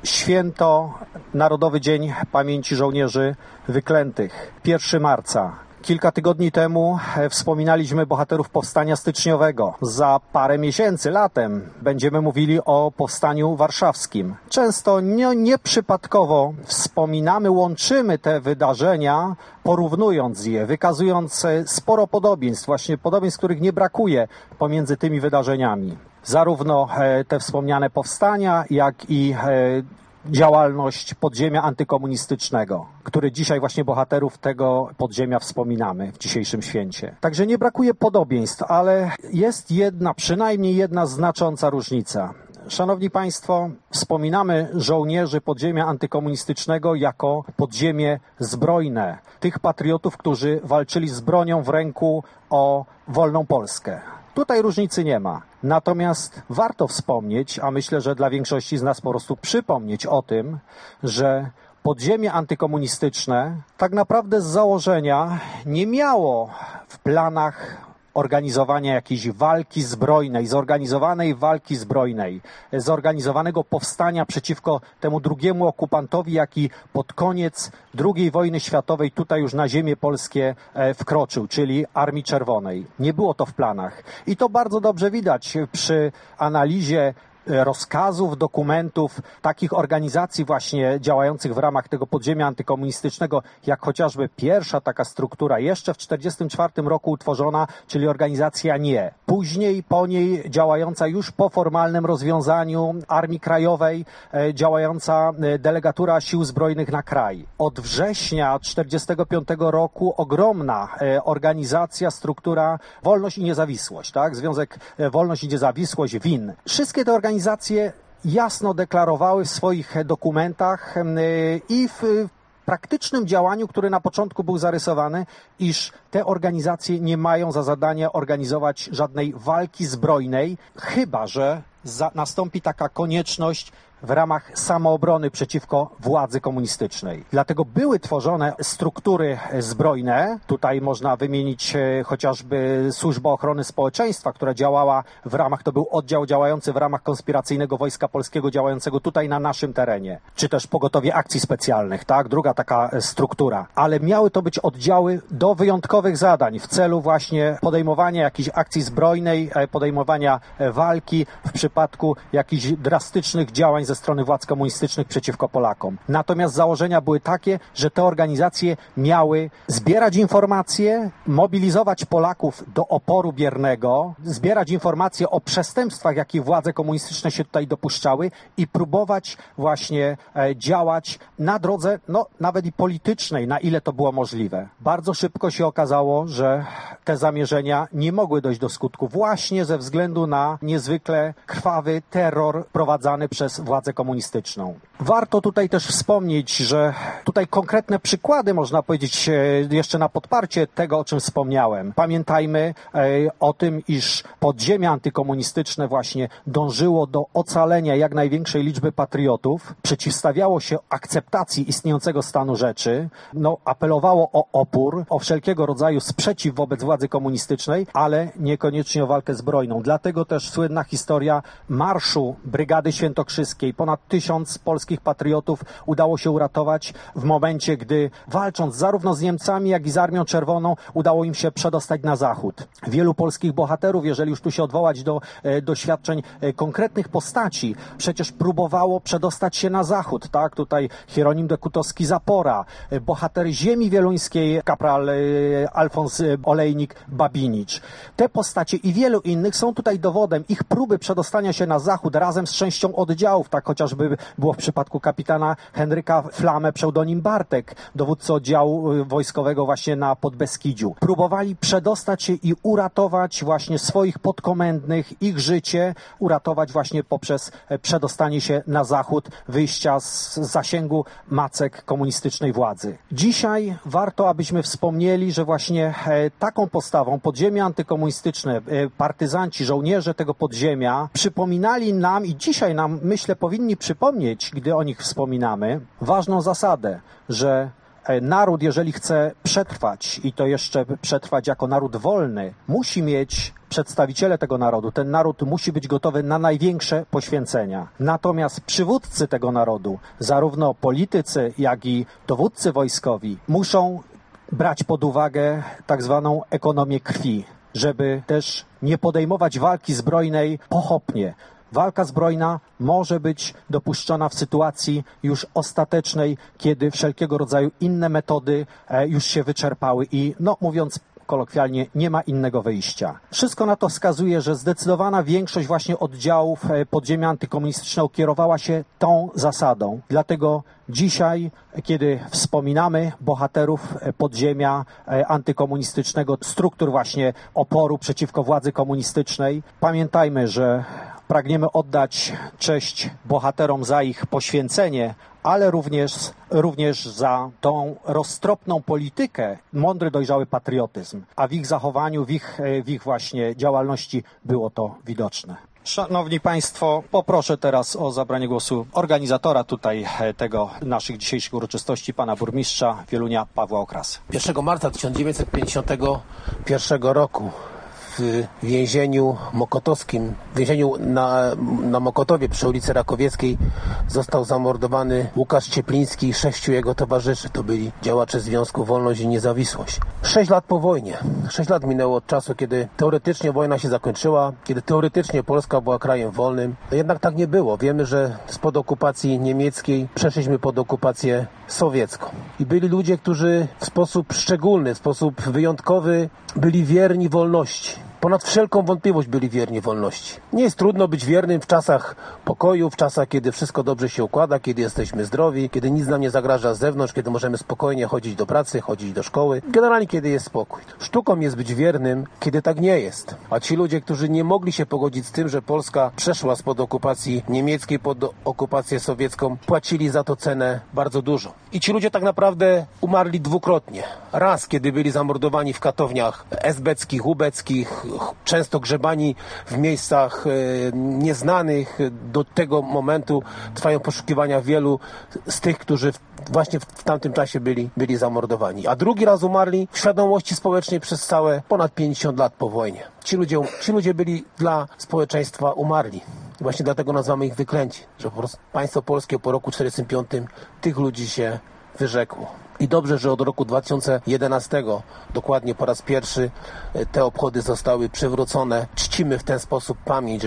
Święto Narodowy Dzień Pamięci Żołnierzy Wyklętych, 1 marca. Kilka tygodni temu wspominaliśmy bohaterów Powstania Styczniowego. Za parę miesięcy, latem, będziemy mówili o Powstaniu Warszawskim. Często nieprzypadkowo wspominamy, łączymy te wydarzenia, porównując je, wykazując sporo podobieństw, właśnie podobieństw, których nie brakuje pomiędzy tymi wydarzeniami. Zarówno te wspomniane powstania, jak i działalność podziemia antykomunistycznego, który dzisiaj właśnie bohaterów tego podziemia wspominamy w dzisiejszym święcie. Także nie brakuje podobieństw, ale jest przynajmniej jedna znacząca różnica. Szanowni Państwo, wspominamy żołnierzy podziemia antykomunistycznego jako podziemie zbrojne. Tych patriotów, którzy walczyli z bronią w ręku o wolną Polskę. Tutaj różnicy nie ma. Natomiast warto wspomnieć, a myślę, że dla większości z nas po prostu przypomnieć o tym, że podziemie antykomunistyczne tak naprawdę z założenia nie miało w planach organizowania jakiejś walki zbrojnej, zorganizowanej walki zbrojnej, zorganizowanego powstania przeciwko temu drugiemu okupantowi, jaki pod koniec II wojny światowej tutaj już na ziemię polskie wkroczył, czyli Armii Czerwonej. Nie było to w planach. I to bardzo dobrze widać przy analizie rozkazów, dokumentów takich organizacji właśnie działających w ramach tego podziemia antykomunistycznego, jak chociażby pierwsza taka struktura jeszcze w 1944 roku utworzona, czyli organizacja NIE. Później po niej działająca już po formalnym rozwiązaniu Armii Krajowej, działająca delegatura Sił Zbrojnych na kraj. Od września 1945 roku ogromna organizacja, struktura Wolność i Niezawisłość, tak? Związek Wolność i Niezawisłość, WIN. Wszystkie te organizacje jasno deklarowały w swoich dokumentach i w praktycznym działaniu, który na początku był zarysowany, iż te organizacje nie mają za zadanie organizować żadnej walki zbrojnej, chyba że nastąpi taka konieczność w ramach samoobrony przeciwko władzy komunistycznej. Dlatego były tworzone struktury zbrojne. Tutaj można wymienić chociażby Służbę Ochrony Społeczeństwa, która działała to był oddział działający w ramach konspiracyjnego Wojska Polskiego, działającego tutaj na naszym terenie. Czy też Pogotowie Akcji Specjalnych, tak? Druga taka struktura. Ale miały to być oddziały do wyjątkowych zadań w celu właśnie podejmowania jakiejś akcji zbrojnej, podejmowania walki w przypadku jakichś drastycznych działań ze strony władz komunistycznych przeciwko Polakom. Natomiast założenia były takie, że te organizacje miały zbierać informacje, mobilizować Polaków do oporu biernego, zbierać informacje o przestępstwach, jakich władze komunistyczne się tutaj dopuszczały i próbować właśnie działać na drodze, nawet i politycznej, na ile to było możliwe. Bardzo szybko się okazało, że te zamierzenia nie mogły dojść do skutku właśnie ze względu na niezwykle krwawy terror prowadzany przez władzę komunistyczną. Warto tutaj też wspomnieć, że tutaj konkretne przykłady, można powiedzieć, jeszcze na podparcie tego, o czym wspomniałem. Pamiętajmy o tym, iż podziemie antykomunistyczne właśnie dążyło do ocalenia jak największej liczby patriotów, przeciwstawiało się akceptacji istniejącego stanu rzeczy, apelowało o opór, o wszelkiego rodzaju sprzeciw wobec władzy komunistycznej, ale niekoniecznie o walkę zbrojną. Dlatego też słynna historia marszu Brygady Świętokrzyskiej. Ponad 1000 polskich patriotów udało się uratować w momencie, gdy walcząc zarówno z Niemcami, jak i z Armią Czerwoną, udało im się przedostać na zachód. Wielu polskich bohaterów, jeżeli już tu się odwołać do doświadczeń konkretnych postaci, przecież próbowało przedostać się na zachód, tak? Tutaj Hieronim Dekutowski-Zapora, bohater ziemi wieluńskiej, kapral Alfons Olejnik-Babinicz. Te postacie i wielu innych są tutaj dowodem ich próby przedostania się na zachód razem z częścią oddziałów, tak chociażby było w przypadku kapitana Henryka Flamę, pseudonim Bartek, dowódcy oddziału wojskowego właśnie na Podbeskidziu. Próbowali przedostać się i uratować właśnie swoich podkomendnych, ich życie, uratować właśnie poprzez przedostanie się na zachód, wyjścia z zasięgu macek komunistycznej władzy. Dzisiaj warto, abyśmy wspomnieli, że właśnie taką postawą podziemie antykomunistyczne, partyzanci, żołnierze tego podziemia przypominali nam i dzisiaj nam, myślę, powinni przypomnieć, gdy o nich wspominamy, ważną zasadę, że naród, jeżeli chce przetrwać i to jeszcze przetrwać jako naród wolny, musi mieć przedstawiciele tego narodu, ten naród musi być gotowy na największe poświęcenia. Natomiast przywódcy tego narodu, zarówno politycy, jak i dowódcy wojskowi, muszą brać pod uwagę tak zwaną ekonomię krwi, żeby też nie podejmować walki zbrojnej pochopnie. Walka zbrojna może być dopuszczona w sytuacji już ostatecznej, kiedy wszelkiego rodzaju inne metody już się wyczerpały i, mówiąc kolokwialnie, nie ma innego wyjścia. Wszystko na to wskazuje, że zdecydowana większość właśnie oddziałów podziemia antykomunistycznego kierowała się tą zasadą. Dlatego dzisiaj, kiedy wspominamy bohaterów podziemia antykomunistycznego, struktur właśnie oporu przeciwko władzy komunistycznej, pamiętajmy, że pragniemy oddać cześć bohaterom za ich poświęcenie, ale również za tą roztropną politykę, mądry, dojrzały patriotyzm, a w ich zachowaniu, w ich właśnie działalności było to widoczne. Szanowni Państwo, poproszę teraz o zabranie głosu organizatora tutaj tego naszych dzisiejszych uroczystości, pana burmistrza Wielunia Pawła Okrasy. 1 marca 1951 roku w więzieniu mokotowskim, w więzieniu na Mokotowie przy ulicy Rakowieckiej został zamordowany Łukasz Ciepliński i 6 jego towarzyszy. To byli działacze Związku Wolność i Niezawisłość. 6 lat po wojnie. 6 lat minęło od czasu, kiedy teoretycznie wojna się zakończyła, kiedy teoretycznie Polska była krajem wolnym. Jednak tak nie było. Wiemy, że spod okupacji niemieckiej przeszliśmy pod okupację sowiecką. I byli ludzie, którzy w sposób szczególny, w sposób wyjątkowy byli wierni wolności. Ponad wszelką wątpliwość byli wierni wolności. Nie jest trudno być wiernym w czasach pokoju, w czasach, kiedy wszystko dobrze się układa, kiedy jesteśmy zdrowi, kiedy nic nam nie zagraża z zewnątrz, kiedy możemy spokojnie chodzić do pracy, chodzić do szkoły. Generalnie, kiedy jest spokój. Sztuką jest być wiernym, kiedy tak nie jest. A ci ludzie, którzy nie mogli się pogodzić z tym, że Polska przeszła spod okupacji niemieckiej pod okupację sowiecką, płacili za to cenę bardzo dużo. I ci ludzie tak naprawdę umarli dwukrotnie. Raz, kiedy byli zamordowani w katowniach esbeckich, ubeckich, często grzebani w miejscach nieznanych. Do tego momentu trwają poszukiwania wielu z tych, którzy właśnie w tamtym czasie byli zamordowani. A drugi raz umarli w świadomości społecznej przez całe ponad 50 lat po wojnie. Ci ludzie byli dla społeczeństwa umarli. I właśnie dlatego nazywamy ich wyklęci, że po prostu państwo polskie po roku 1945 tych ludzi się wyrzekło. I dobrze, że od roku 2011 dokładnie po raz pierwszy te obchody zostały przywrócone. Czcimy w ten sposób pamięć,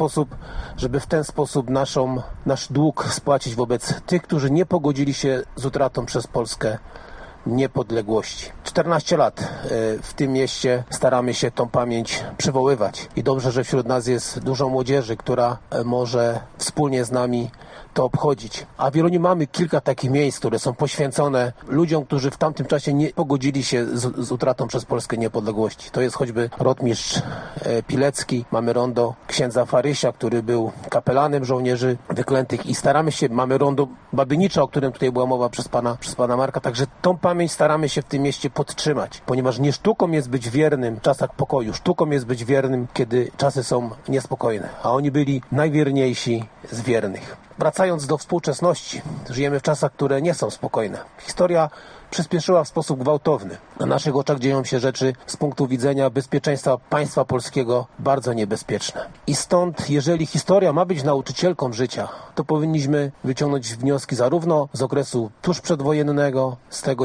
żeby w ten sposób nasz dług spłacić wobec tych, którzy nie pogodzili się z utratą przez Polskę niepodległości. 14 lat w tym mieście staramy się tą pamięć przywoływać. I dobrze, że wśród nas jest dużo młodzieży, która może wspólnie z nami to obchodzić. A w Wieluniu mamy kilka takich miejsc, które są poświęcone ludziom, którzy w tamtym czasie nie pogodzili się z utratą przez Polskę niepodległości. To jest choćby rotmistrz Pilecki, mamy rondo księdza Farysia, który był kapelanem żołnierzy wyklętych i staramy się, mamy rondo Babynicza, o którym tutaj była mowa przez pana Marka, także tą pamięć staramy się w tym mieście podtrzymać, ponieważ nie sztuką jest być wiernym w czasach pokoju, sztuką jest być wiernym, kiedy czasy są niespokojne, a oni byli najwierniejsi z wiernych. Wracając do współczesności, żyjemy w czasach, które nie są spokojne. Historia przyspieszyła w sposób gwałtowny. Na naszych oczach dzieją się rzeczy z punktu widzenia bezpieczeństwa państwa polskiego bardzo niebezpieczne. I stąd, jeżeli historia ma być nauczycielką życia, to powinniśmy wyciągnąć wnioski zarówno z okresu tuż przedwojennego, z tego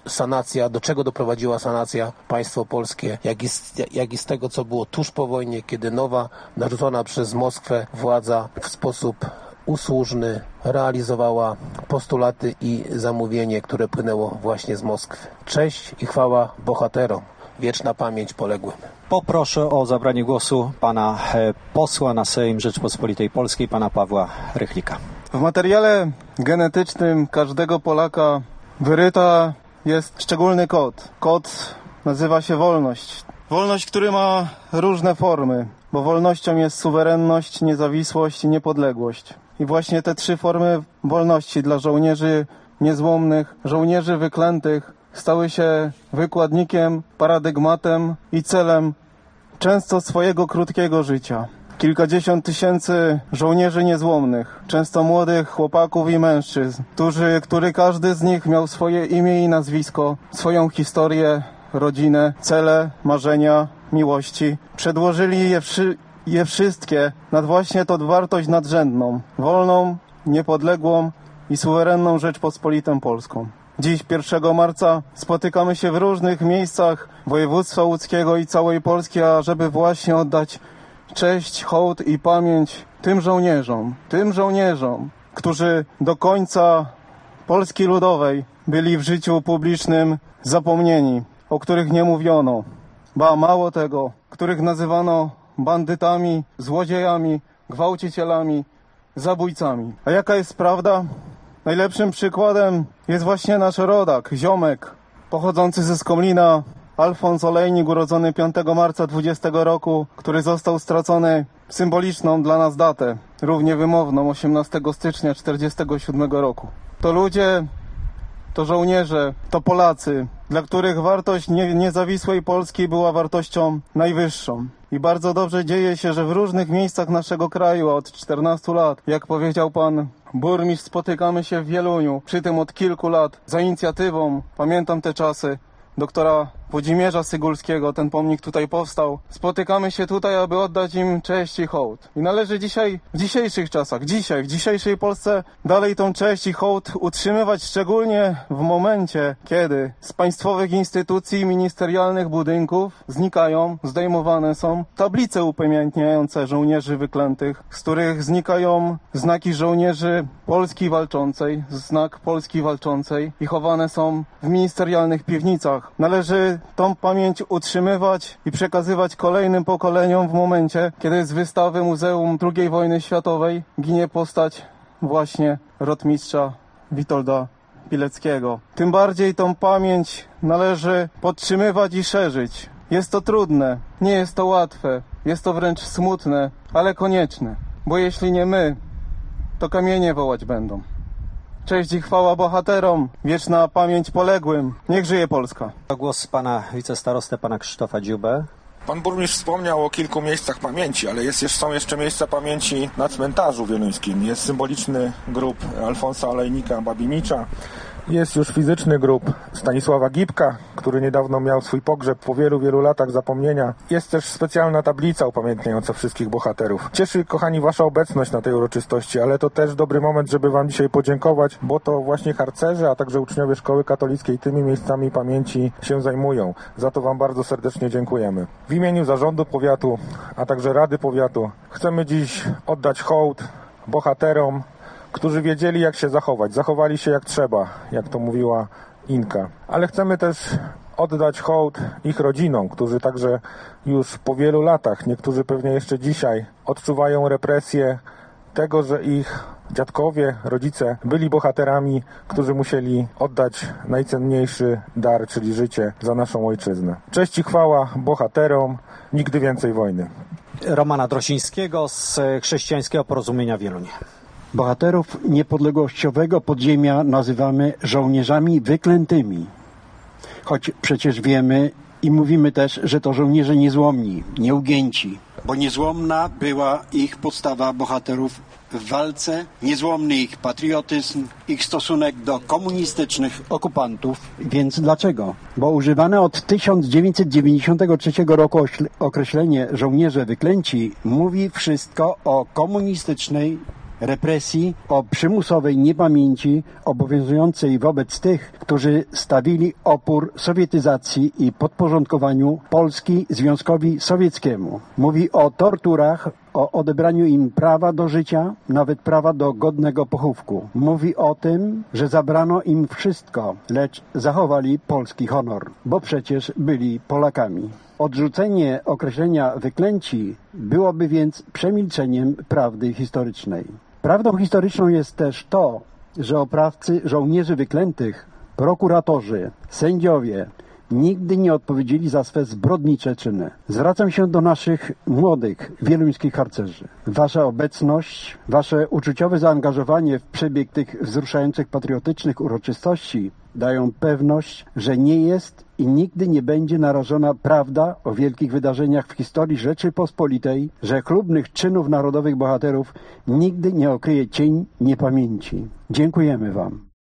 do czego doprowadziła sanacja państwo polskie, jak i z tego, co było tuż po wojnie, kiedy nowa, narzucona przez Moskwę władza w sposób usłużny realizowała postulaty i zamówienie, które płynęło właśnie z Moskwy. Cześć i chwała bohaterom. Wieczna pamięć poległym. Poproszę o zabranie głosu pana posła na Sejm Rzeczypospolitej Polskiej, pana Pawła Rychlika. W materiale genetycznym każdego Polaka wyryta jest szczególny kod. Kod nazywa się wolność. Wolność, który ma różne formy, bo wolnością jest suwerenność, niezawisłość i niepodległość. I właśnie te 3 formy wolności dla żołnierzy niezłomnych, żołnierzy wyklętych stały się wykładnikiem, paradygmatem i celem często swojego krótkiego życia. Kilkadziesiąt tysięcy żołnierzy niezłomnych, często młodych chłopaków i mężczyzn, który każdy z nich miał swoje imię i nazwisko, swoją historię, rodzinę, cele, marzenia, miłości, przedłożyli je wszystkie nad właśnie tą wartość nadrzędną, wolną, niepodległą i suwerenną Rzeczpospolitą Polską. Dziś, 1 marca, spotykamy się w różnych miejscach województwa łódzkiego i całej Polski, ażeby właśnie oddać cześć, hołd i pamięć tym żołnierzom, którzy do końca Polski Ludowej byli w życiu publicznym zapomnieni, o których nie mówiono, ba mało tego, których nazywano bandytami, złodziejami, gwałcicielami, zabójcami. A jaka jest prawda? Najlepszym przykładem jest właśnie nasz rodak, ziomek, pochodzący ze Skomlina, Alfons Olejnik, urodzony 5 marca 20 roku, który został stracony symboliczną dla nas datę, równie wymowną, 18 stycznia 1947 roku. To ludzie, to żołnierze, to Polacy, dla których wartość niezawisłej Polski była wartością najwyższą. I bardzo dobrze dzieje się, że w różnych miejscach naszego kraju od 14 lat, jak powiedział pan burmistrz, spotykamy się w Wieluniu, przy tym od kilku lat, za inicjatywą, pamiętam te czasy, doktora Włodzimierza Sygulskiego, ten pomnik tutaj powstał. Spotykamy się tutaj, aby oddać im cześć i hołd. I należy dzisiaj, w dzisiejszych czasach, w dzisiejszej Polsce dalej tą cześć i hołd utrzymywać, szczególnie w momencie, kiedy z państwowych instytucji, ministerialnych budynków znikają, zdejmowane są tablice upamiętniające żołnierzy wyklętych, z których znikają znaki żołnierzy Polski Walczącej, znak Polski Walczącej i chowane są w ministerialnych piwnicach. Należy tą pamięć utrzymywać i przekazywać kolejnym pokoleniom w momencie, kiedy z wystawy Muzeum II Wojny Światowej ginie postać właśnie rotmistrza Witolda Pileckiego. Tym bardziej tą pamięć należy podtrzymywać i szerzyć. Jest to trudne, nie jest to łatwe, jest to wręcz smutne, ale konieczne, bo jeśli nie my, to kamienie wołać będą. Cześć i chwała bohaterom, wieczna pamięć poległym. Niech żyje Polska. Głos pana wicestarostę, pana Krzysztofa Dziubę. Pan burmistrz wspomniał o kilku miejscach pamięci, ale są jeszcze miejsca pamięci na cmentarzu wieluńskim. Jest symboliczny grób Alfonsa Olejnika Babimicza. Jest już fizyczny grób Stanisława Gipka, który niedawno miał swój pogrzeb po wielu, wielu latach zapomnienia. Jest też specjalna tablica upamiętniająca wszystkich bohaterów. Cieszy, kochani, wasza obecność na tej uroczystości, ale to też dobry moment, żeby wam dzisiaj podziękować, bo to właśnie harcerze, a także uczniowie Szkoły Katolickiej tymi miejscami pamięci się zajmują. Za to wam bardzo serdecznie dziękujemy. W imieniu Zarządu Powiatu, a także Rady Powiatu chcemy dziś oddać hołd bohaterom, którzy wiedzieli, jak się zachować. Zachowali się jak trzeba, jak to mówiła Inka. Ale chcemy też oddać hołd ich rodzinom, którzy także już po wielu latach, niektórzy pewnie jeszcze dzisiaj, odczuwają represję tego, że ich dziadkowie, rodzice byli bohaterami, którzy musieli oddać najcenniejszy dar, czyli życie za naszą ojczyznę. Cześć i chwała bohaterom, nigdy więcej wojny. Romana Drosińskiego z Chrześcijańskiego Porozumienia Wieluń. Bohaterów niepodległościowego podziemia nazywamy żołnierzami wyklętymi. Choć przecież wiemy i mówimy też, że to żołnierze niezłomni, nieugięci. Bo niezłomna była ich postawa bohaterów w walce, niezłomny ich patriotyzm, ich stosunek do komunistycznych okupantów. Więc dlaczego? Bo używane od 1993 roku określenie żołnierze wyklęci mówi wszystko o komunistycznej represji, o przymusowej niepamięci obowiązującej wobec tych, którzy stawili opór sowietyzacji i podporządkowaniu Polski Związkowi Sowieckiemu. Mówi o torturach, o odebraniu im prawa do życia, nawet prawa do godnego pochówku. Mówi o tym, że zabrano im wszystko, lecz zachowali polski honor, bo przecież byli Polakami. Odrzucenie określenia wyklęci byłoby więc przemilczeniem prawdy historycznej. Prawdą historyczną jest też to, że oprawcy żołnierzy wyklętych, prokuratorzy, sędziowie nigdy nie odpowiedzieli za swe zbrodnicze czyny. Zwracam się do naszych młodych wieluńskich harcerzy. Wasza obecność, wasze uczuciowe zaangażowanie w przebieg tych wzruszających patriotycznych uroczystości dają pewność, że nie jest i nigdy nie będzie narażona prawda o wielkich wydarzeniach w historii Rzeczypospolitej, że chlubnych czynów narodowych bohaterów nigdy nie okryje cień niepamięci. Dziękujemy wam.